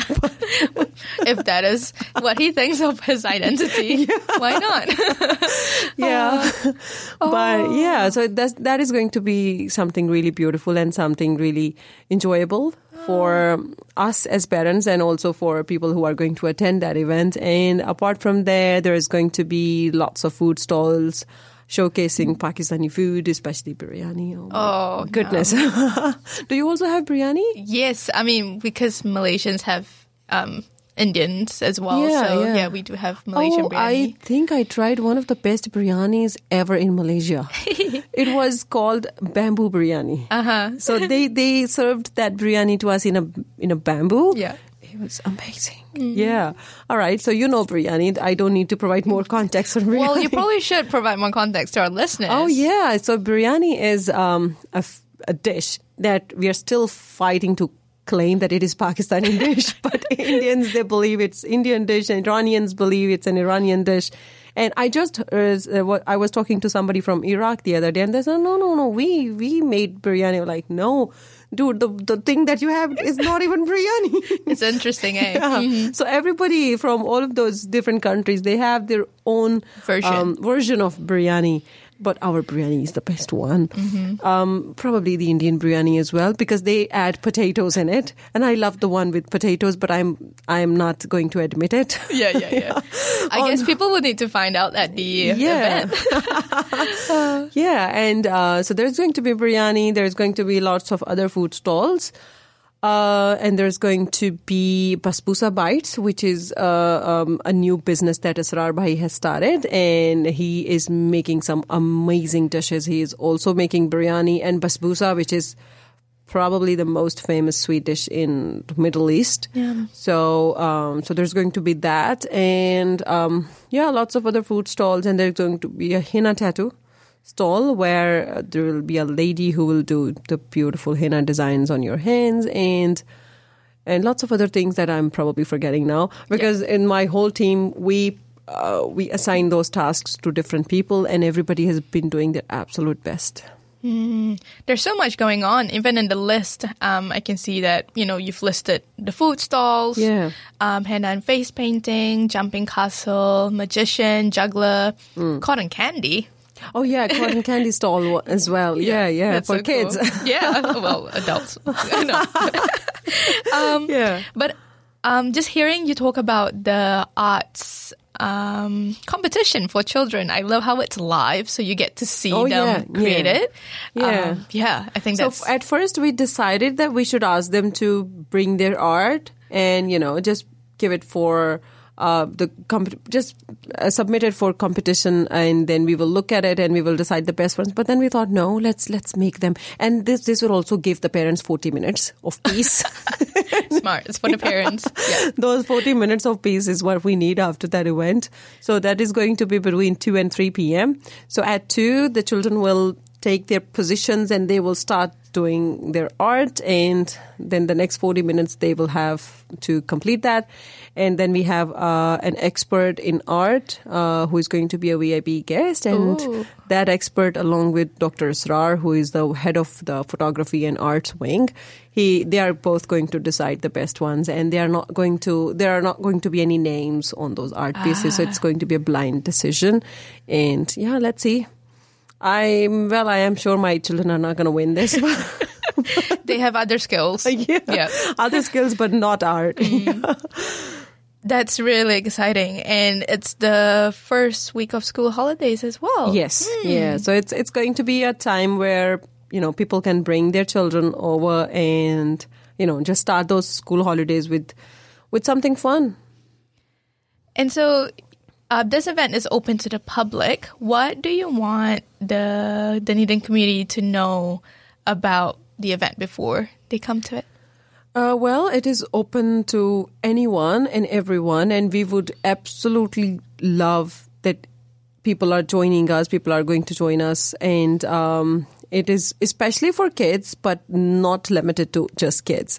Speaker 2: If that is what he thinks of his identity, yeah. Why not?
Speaker 3: Yeah.
Speaker 2: Oh.
Speaker 3: But yeah, so that's, that is going to be something really beautiful and something really enjoyable for us as parents and also for people who are going to attend that event. And apart from there, there is going to be lots of food stalls showcasing Pakistani food, especially biryani. Oh,
Speaker 2: oh
Speaker 3: goodness.
Speaker 2: No.
Speaker 3: Do you also have biryani?
Speaker 2: Yes. I mean, because Malaysians have um, Indians as well.
Speaker 3: Yeah,
Speaker 2: so,
Speaker 3: yeah.
Speaker 2: yeah, we do have Malaysian
Speaker 3: oh,
Speaker 2: biryani.
Speaker 3: I think I tried one of the best biryanis ever in Malaysia. It was called bamboo biryani.
Speaker 2: Uh-huh.
Speaker 3: So they, they served that biryani to us in a in a bamboo.
Speaker 2: Yeah.
Speaker 3: It was amazing. Mm. Yeah. All right. So you know biryani. I don't need to provide more context on biryani.
Speaker 2: Well, you probably should provide more context to our listeners.
Speaker 3: Oh, yeah. So biryani is um, a, f- a dish that we are still fighting to claim that it is Pakistani dish. But Indians, they believe it's Indian dish, and Iranians believe it's an Iranian dish. And I just, uh, I was talking to somebody from Iraq the other day, and they said, no, no, no, we we made biryani. I'm like, no, dude, the, the thing that you have is not even biryani.
Speaker 2: It's interesting, eh?
Speaker 3: Yeah.
Speaker 2: Mm-hmm.
Speaker 3: So everybody from all of those different countries, they have their own
Speaker 2: version,
Speaker 3: um, version of biryani. But our biryani is the best one.
Speaker 2: Mm-hmm.
Speaker 3: Um, probably the Indian biryani as well, because they add potatoes in it. And I love the one with potatoes, but I'm I'm not going to admit it.
Speaker 2: Yeah, yeah, yeah. I
Speaker 3: oh,
Speaker 2: guess
Speaker 3: no.
Speaker 2: people will need to find out at the
Speaker 3: yeah.
Speaker 2: event.
Speaker 3: Yeah, and uh, so there's going to be biryani. There's going to be lots of other food stalls. Uh, and there's going to be Basbousa Bites, which is uh, um, a new business that Asrar Bhai has started. And he is making some amazing dishes. He is also making biryani and basbousa, which is probably the most famous sweet dish in the Middle East.
Speaker 2: Yeah.
Speaker 3: So, um, so there's going to be that. And, um, yeah, lots of other food stalls. And there's going to be a henna tattoo stall where there will be a lady who will do the beautiful henna designs on your hands, and and lots of other things that I'm probably forgetting now, because yeah. in my whole team we uh, we assign those tasks to different people, and everybody has been doing their absolute best.
Speaker 2: Mm. There's so much going on. Even in the list, um, I can see that, you know, you've listed the food stalls,
Speaker 3: yeah.
Speaker 2: um, henna and face painting, jumping castle, magician, juggler, mm. cotton candy.
Speaker 3: Oh, yeah, cotton candy stall as well. Yeah, yeah, yeah for
Speaker 2: so
Speaker 3: kids.
Speaker 2: Cool. Yeah, well, adults. No. um,
Speaker 3: yeah.
Speaker 2: But um, just hearing you talk about the arts um, competition for children, I love how it's live, so you get to see
Speaker 3: oh,
Speaker 2: them
Speaker 3: yeah,
Speaker 2: create
Speaker 3: yeah.
Speaker 2: it.
Speaker 3: Yeah.
Speaker 2: Um, yeah, I think
Speaker 3: so
Speaker 2: that's...
Speaker 3: So at first we decided that we should ask them to bring their art and, you know, just give it for... Uh, the comp- just uh, submit it for competition, and then we will look at it and we will decide the best ones. But then we thought, no, let's let's make them, and this this will also give the parents forty minutes of peace.
Speaker 2: Smart, it's for the parents. Yeah.
Speaker 3: Those forty minutes of peace is what we need after that event. So that is going to be between two and three p.m. So at two, the children will take their positions and they will start doing their art, and then the next forty minutes they will have to complete that. And then we have uh, an expert in art uh, who is going to be a V I P guest. And
Speaker 2: Ooh.
Speaker 3: that expert, along with Doctor Asrar, who is the head of the photography and arts wing, he they are both going to decide the best ones. And they are not going to there are not going to be any names on those art pieces.
Speaker 2: Ah.
Speaker 3: So it's going to be a blind decision. And yeah, let's see. I'm well. I am sure my children are not going to win this.
Speaker 2: They have other skills.
Speaker 3: yeah.
Speaker 2: Yeah.
Speaker 3: Other skills, but not art.
Speaker 2: That's really exciting. And it's the first week of school holidays as well.
Speaker 3: Yes.
Speaker 2: Hmm.
Speaker 3: Yeah. So it's it's going to be a time where, you know, people can bring their children over and, you know, just start those school holidays with with something fun.
Speaker 2: And so uh, this event is open to the public. What do you want the Dunedin community to know about the event before they come to it?
Speaker 3: Uh, well, it is open to anyone and everyone, and we would absolutely love that people are joining us, people are going to join us, and um, it is especially for kids, but not limited to just kids.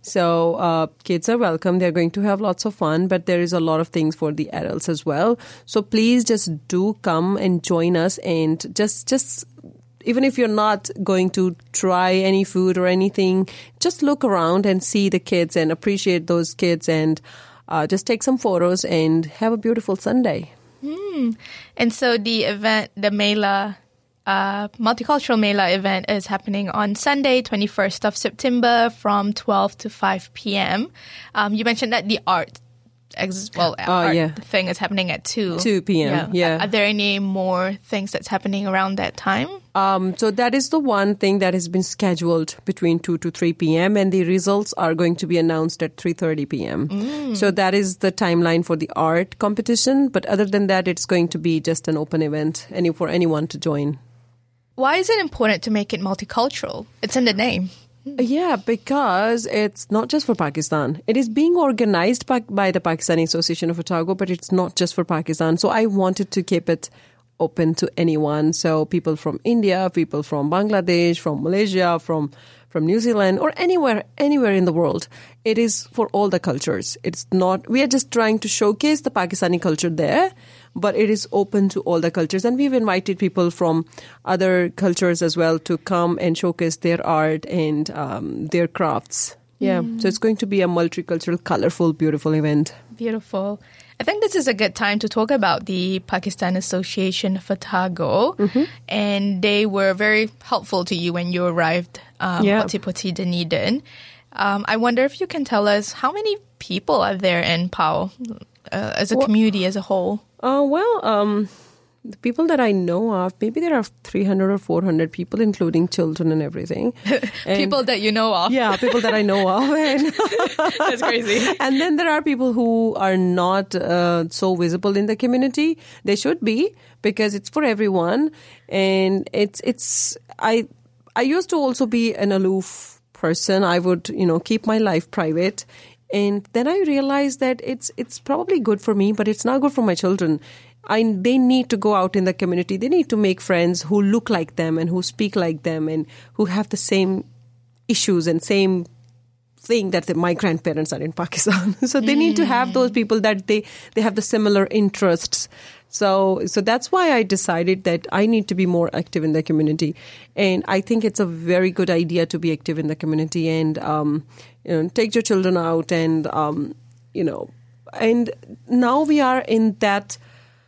Speaker 3: So uh, kids are welcome. They're going to have lots of fun, but there is a lot of things for the adults as well. So please just do come and join us, and just just... even if you're not going to try any food or anything, just look around and see the kids and appreciate those kids, and uh, just take some photos and have a beautiful Sunday.
Speaker 2: Mm. And so the event, the Mela, uh, Multicultural Mela event is happening on Sunday, twenty-first of September from twelve to five p.m. Um, you mentioned that the art Ex- well,
Speaker 3: Oh,
Speaker 2: art
Speaker 3: yeah.
Speaker 2: thing is happening at two.
Speaker 3: two p.m., yeah.
Speaker 2: Are there any more things that's happening around that time?
Speaker 3: Um, so that is the one thing that has been scheduled between two to three p.m. and the results are going to be announced at three thirty p.m.
Speaker 2: Mm.
Speaker 3: So that is the timeline for the art competition. But other than that, it's going to be just an open event any for anyone to join.
Speaker 2: Why is it important to make it multicultural? It's in the name.
Speaker 3: Yeah, because it's not just for Pakistan. It is being organized by, by the Pakistani Association of Otago, but it's not just for Pakistan. So I wanted to keep it open to anyone. So people from India, people from Bangladesh, from Malaysia, from from New Zealand, or anywhere, anywhere in the world. It is for all the cultures. It's not, we are just trying to showcase the Pakistani culture there, but it is open to all the cultures. And we've invited people from other cultures as well to come and showcase their art and um, their crafts. Yeah, mm. So it's going to be a multicultural, colorful, beautiful event.
Speaker 2: Beautiful. I think this is a good time to talk about the Pakistan Association of Otago. Mm-hmm. And they were very helpful to you when you arrived um,
Speaker 3: yeah.
Speaker 2: at Otipoti, Dunedin. Um, I wonder if you can tell us how many people are there in P A O uh, as a well, community as a whole?
Speaker 3: Uh, well, um, the people that I know of, maybe there are three hundred or four hundred people, including children and everything. And
Speaker 2: people that you know of.
Speaker 3: Yeah, people that I know of. And
Speaker 2: that's crazy.
Speaker 3: And then there are people who are not uh, so visible in the community. They should be, because it's for everyone. And it's, it's, I, I used to also be an aloof person. I would, you know, keep my life private. And then I realized that it's it's probably good for me, but it's not good for my children. I, they need to go out in the community. They need to make friends who look like them and who speak like them and who have the same issues and same thing that the, my grandparents are in Pakistan. So they mm. need to have those people that they, they have the similar interests. So so that's why I decided that I need to be more active in the community. And I think it's a very good idea to be active in the community and, um, you know, take your children out and, um, you know, and now we are in that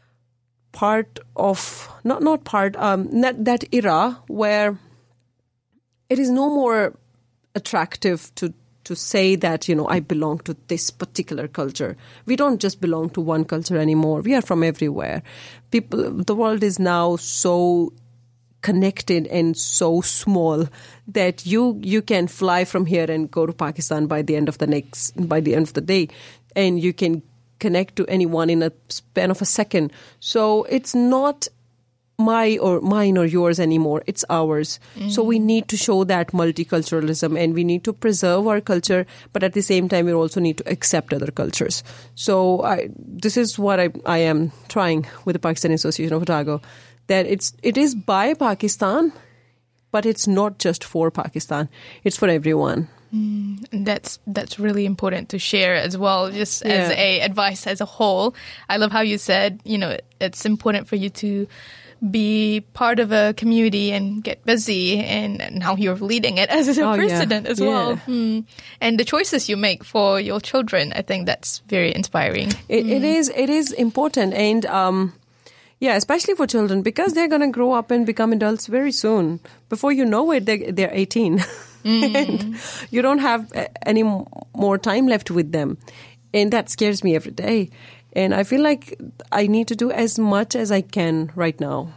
Speaker 3: part of, not, not part, um, that, that era where it is no more attractive to to say that, you know, I belong to this particular culture. We don't just belong to one culture anymore. We are from everywhere. People, the world is now so connected and so small that you you can fly from here and go to Pakistan by the end of the next by the end of the day, and you can connect to anyone in a span of a second. So it's not my or mine or yours anymore. It's ours. Mm-hmm. So we need to show that multiculturalism and we need to preserve our culture, but at the same time, we also need to accept other cultures. So I, this is what I, I am trying with the Pakistani Association of Otago, that it's, it is by Pakistan, but it's not just for Pakistan. It's for everyone.
Speaker 2: Mm, that's that's really important to share as well, just
Speaker 3: Yeah.
Speaker 2: as a advice as a whole. I love how you said, you know, it's important for you to be part of a community and get busy, and now you're leading it as a
Speaker 3: Oh, yeah.
Speaker 2: president as
Speaker 3: Yeah.
Speaker 2: well. Mm. And the choices you make for your children, I think that's very inspiring.
Speaker 3: It, it is it is important, and um, yeah, especially for children, because they're going to grow up and become adults very soon. Before you know it, they, they're eighteen. And you don't have uh, any m- more time left with them. And that scares me every day. And I feel like I need to do as much as I can right now.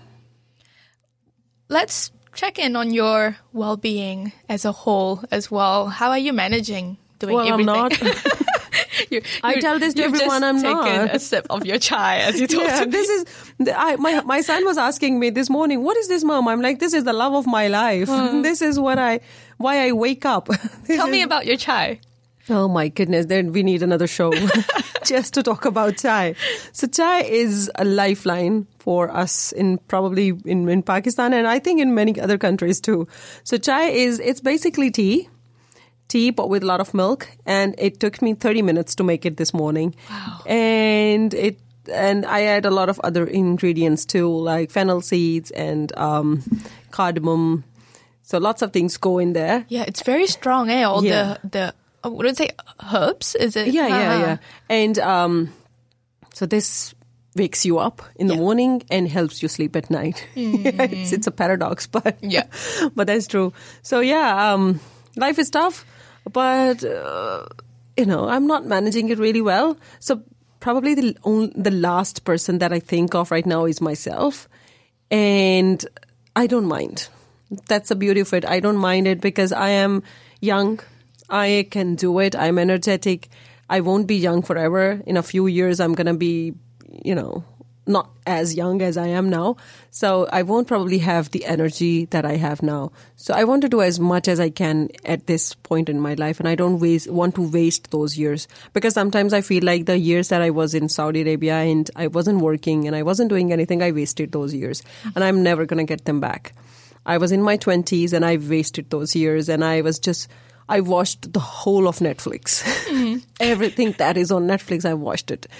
Speaker 2: Let's check in on your well-being as a whole as well. How are you managing doing
Speaker 3: Well, I'm
Speaker 2: everything?
Speaker 3: not.
Speaker 2: You-
Speaker 3: I
Speaker 2: you-
Speaker 3: tell this to
Speaker 2: you've
Speaker 3: everyone,
Speaker 2: just
Speaker 3: I'm
Speaker 2: taken
Speaker 3: not.
Speaker 2: a sip of your chai, as you told
Speaker 3: Yeah,
Speaker 2: me.
Speaker 3: this is the- I, my my son was asking me this morning, "What is this, Mom?" I'm like, "This is the love of my life. This is what I why I wake up." This
Speaker 2: Tell me
Speaker 3: is-
Speaker 2: about your chai.
Speaker 3: Oh my goodness, then we need another show just to talk about chai. So chai is a lifeline for us in probably in, in Pakistan, and I think in many other countries too. So chai is, it's basically tea, tea but with a lot of milk, and it took me thirty minutes to make it this morning.
Speaker 2: Wow.
Speaker 3: And it and I add a lot of other ingredients too, like fennel seeds and um, cardamom. So lots of things go in there.
Speaker 2: Yeah, it's very strong, eh? All
Speaker 3: Yeah.
Speaker 2: the, the uh, what would I say, herbs? Is it?
Speaker 3: Yeah, yeah,
Speaker 2: Uh-huh.
Speaker 3: yeah. And um, so this wakes you up in the
Speaker 2: Yeah.
Speaker 3: morning and helps you sleep at night. it's, it's a paradox, but
Speaker 2: Yeah.
Speaker 3: but that's true. So yeah, um, life is tough, but uh, you know, I'm not managing it really well. So probably the only, the last person that I think of right now is myself, and I don't mind. That's the beauty of it. I don't mind it because I am young. I can do it. I'm energetic. I won't be young forever. In a few years, I'm going to be, you know, not as young as I am now. So I won't probably have the energy that I have now. So I want to do as much as I can at this point in my life. And I don't waste, want to waste those years, because sometimes I feel like the years that I was in Saudi Arabia and I wasn't working and I wasn't doing anything, I wasted those years and I'm never going to get them back. I was in my twenties and I wasted those years, and I was just, I watched the whole of Netflix. Mm-hmm. Everything that is on Netflix, I watched it.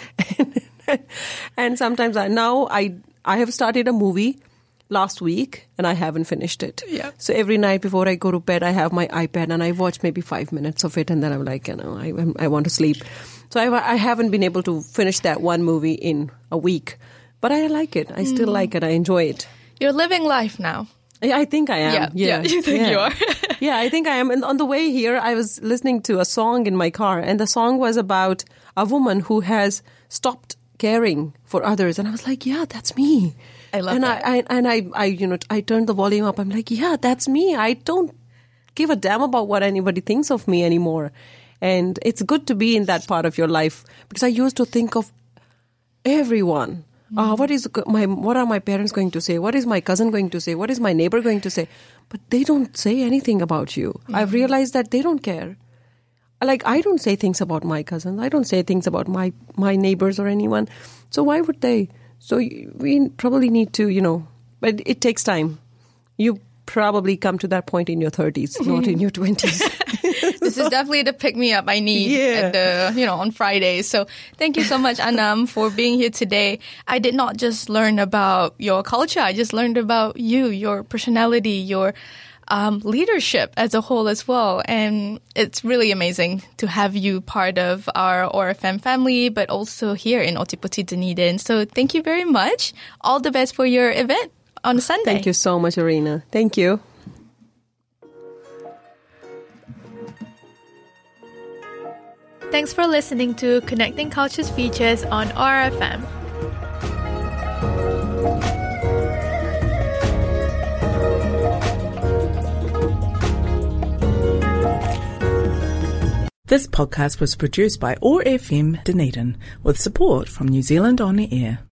Speaker 3: And sometimes I, now I, I have started a movie last week and I haven't finished it.
Speaker 2: Yeah.
Speaker 3: So every night before I go to bed, I have my iPad and I watch maybe five minutes of it, and then I'm like, you know, I, I want to sleep. So I, I haven't been able to finish that one movie in a week, but I like it. I still mm. like it. I enjoy it.
Speaker 2: You're living life now.
Speaker 3: Yeah, I think I am.
Speaker 2: Yeah,
Speaker 3: yeah,
Speaker 2: yeah you think
Speaker 3: yeah.
Speaker 2: you are.
Speaker 3: Yeah, I think I am. And on the way here, I was listening to a song in my car, and the song was about a woman who has stopped caring for others, and I was like, yeah, that's me.
Speaker 2: I love
Speaker 3: and
Speaker 2: that.
Speaker 3: I, I and I, I, you know, I turned the volume up. I'm like, yeah, that's me. I don't give a damn about what anybody thinks of me anymore. And it's good to be in that part of your life, because I used to think of everyone. Uh, what is my? What are my parents going to say? What is my cousin going to say? What is my neighbor going to say? But they don't say anything about you. Mm-hmm. I've realized that they don't care. Like, I don't say things about my cousins. I don't say things about my, my neighbors or anyone. So why would they? So we probably need to, you know, but it takes time. You probably come to that point in your thirties, mm-hmm. not in your twenties.
Speaker 2: This is definitely the pick-me-up I need
Speaker 3: yeah.
Speaker 2: at the, you know, on Fridays. So thank you so much, Anam, for being here today. I did not just learn about your culture. I just learned about you, your personality, your um, leadership as a whole as well. And it's really amazing to have you part of our O R F M family, but also here in Otipoti, Dunedin. So thank you very much. All the best for your event on Sunday.
Speaker 3: Thank you so much, Arena. Thank you.
Speaker 2: Thanks for listening to Connecting Cultures Features on O R F M.
Speaker 1: This podcast was produced by O R F M Dunedin with support from New Zealand On the Air.